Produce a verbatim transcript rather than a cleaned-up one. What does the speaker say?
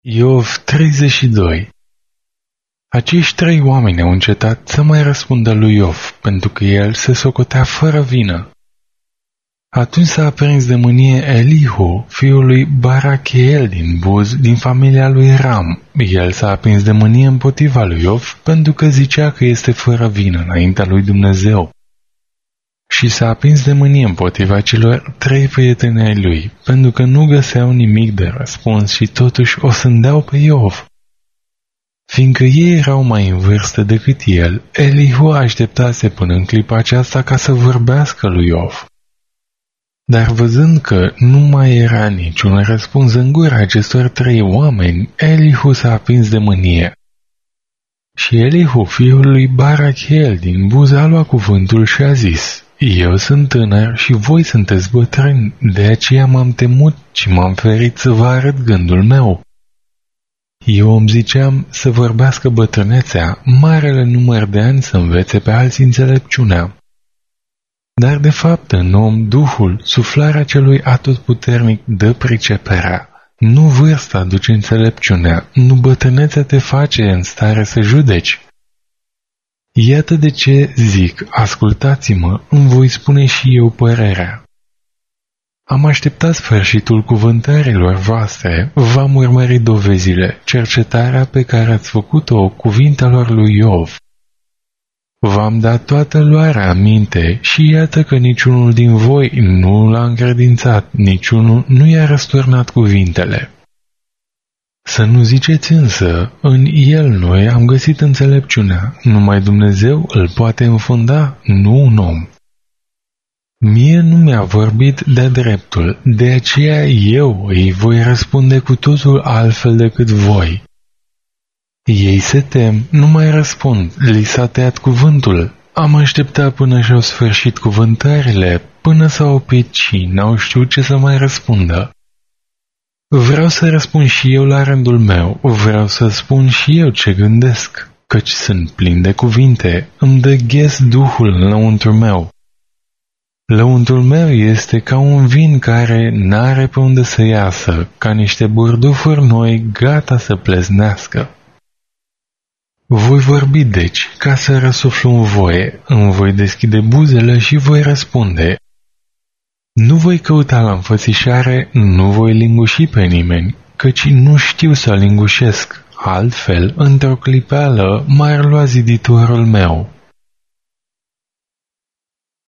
Iov treizeci și doi. Acești trei oameni au încetat să mai răspundă lui Iov, pentru că el se socotea fără vină. Atunci s-a aprins de mânie Elihu, fiul lui Baracheel din Buz, din familia lui Ram. El s-a aprins de mânie împotriva lui Iov, pentru că zicea că este fără vină înaintea lui Dumnezeu. Și s-a aprins de mânie împotriva celor trei prieteni ai lui, pentru că nu găseau nimic de răspuns și totuși o sândeau pe Iov. Fiindcă ei erau mai în vârstă decât el, Elihu așteptase până în clipa aceasta ca să vorbească lui Iov. Dar văzând că nu mai era niciun răspuns în gura acestor trei oameni, Elihu s-a aprins de mânie. Și Elihu, fiul lui Baracheel din Buz, a luat cuvântul și a zis: Eu sunt tânăr și voi sunteți bătrâni, de aceea m-am temut și m-am ferit să vă arăt gândul meu. Eu îmi ziceam să vorbească bătrânețea, marele număr de ani să învețe pe alții înțelepciunea. Dar de fapt în om Duhul, suflarea celui atotputernic dă priceperea. Nu vârsta duce înțelepciunea, nu bătrânețea te face în stare să judeci. Iată de ce zic, ascultați-mă, îmi voi spune și eu părerea. Am așteptat sfârșitul cuvântărilor voastre, v-am urmărit dovezile, cercetarea pe care ați făcut-o cuvintelor lui Iov. V-am dat toată luarea aminte și iată că niciunul din voi nu l-a încredințat, niciunul nu i-a răsturnat cuvintele. Să nu ziceți însă, în el noi am găsit înțelepciunea, numai Dumnezeu îl poate înfunda, nu un om. Mie nu mi-a vorbit de dreptul, de aceea eu îi voi răspunde cu totul altfel decât voi. Ei se tem, nu mai răspund, li s-a tăiat cuvântul. Am așteptat până și-au sfârșit cuvântările, până s-au oprit și n-au știut ce să mai răspundă. Vreau să răspund și eu la rândul meu, vreau să spun și eu ce gândesc, căci sunt plin de cuvinte, îmi dă ghes Duhul în lăuntrul meu. Lăuntrul meu este ca un vin care n-are pe unde să iasă, ca niște burdufuri noi gata să pleznească. Voi vorbi deci, ca să răsuflu în voie, îmi voi deschide buzele și voi răspunde. Nu voi căuta la înfățișare, nu voi linguși pe nimeni, căci nu știu să lingușesc, altfel, într-o clipeală, m-ar lua ziditorul meu.